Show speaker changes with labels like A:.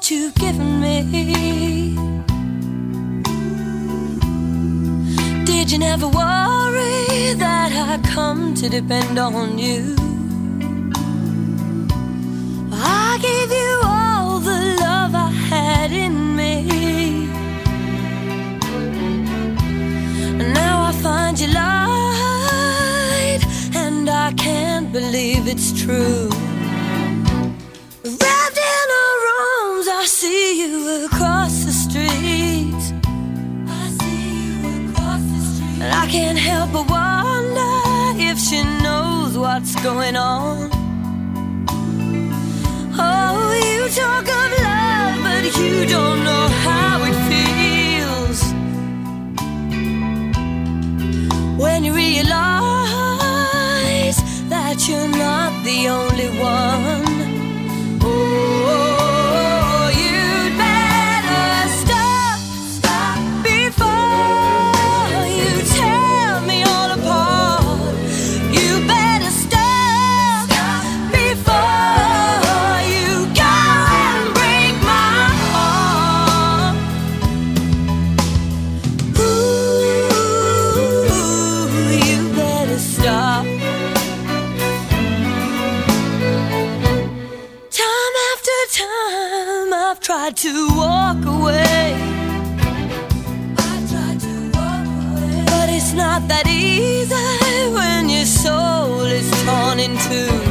A: what you've given me. Did you never worry that I'd come to depend on you? I gave you all the love I had in me, and now I find you lied, and I can't believe it's true. Wrapped in her arms, I see you across the street. And I can't help but wonder if she knows what's going on. Oh, you talk of love, but you don't know how it feels when you realize that you're not the only one. Oh, you'd better stop before you tear me all apart. You better stop before you go and break my heart. Ooh, you better stop. Time after time I've tried to walk away, but it's not that easy when your soul is torn in two.